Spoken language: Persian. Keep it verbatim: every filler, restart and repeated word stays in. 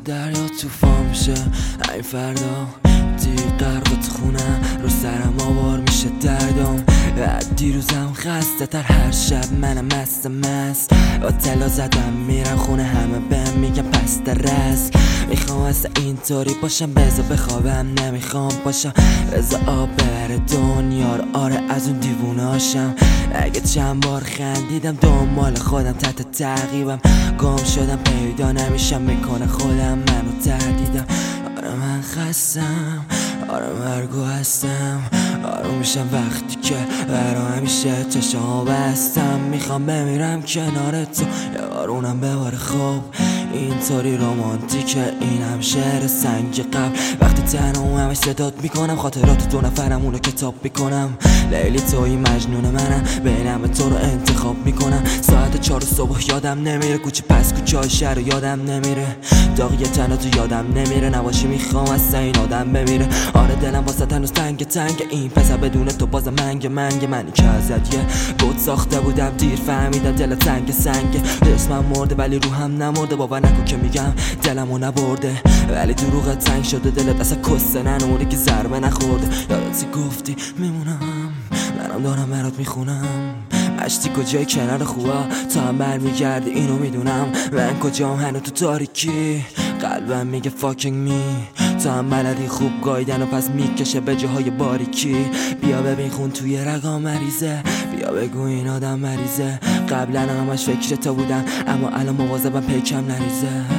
دریا توفان میشه این فردا دیر غرقت خونم رو سرم آوار میشه دردم دیروزم خسته تر هر شب منم مست مست با طلا زدم میرم خونه همه بهم میگن پس درست میخوام اصلا اینطوری باشم بذار بخوابم نمیخوام باشم بذار آب ببره دنیا رو آره از اون دیووناشم اگه چند بار خندیدم دنبال خودم تحت تعقیبم گم شدم پیدا نمیشم میکنه خودم منو تردیدم آره من خستم آره مرگو هستم آروم میشم وقتی که برا همیشه چشام بستم میخوام بمیرم کنار تو یه بارونم بباره خوب اینطوری رومانتیکه این هم شعر سنگ قبل وقتی تنها همش صدات میکنم خاطرات دو نفرم اونو کتاب میکنم لیلی توی مجنون منم بینم تو رو انتخاب میکنم ساعت چهار صبح یادم نمیره کوچه پس کوچه های شهر یادم نمیره داغی تنها تو یادم نمیره نباشی میخوام از این آدم بمیره آره دلم واسه هنوز تنگ تنگ این پسر بدون تو بازم منگ منگ منی که ازت یه بود ساخته بودم دیر فهمیدم دل تنگ سنگ اسمم مرده ولی روحم نمرده باور نکن که میگم دلمو نبرده ولی دروغ تنگ شده دلت اصلا کسته ننوری که ضربه نخورده یادتی گفتی میمونم منم دارم برات میخونم مشتی کجای کنار خوبا تا هم برمیگردی اینو میدونم من کجام هنو تو تاریکی قلبم میگه fucking me تا هم بلدی خوب گایدن و پس میکشه به جاهای باریکی بیا ببین خون توی رگام مریضه بیا بگو این آدم مریضه قبلا همش فکر تا بودم اما الان مواظبم پیکم نریزه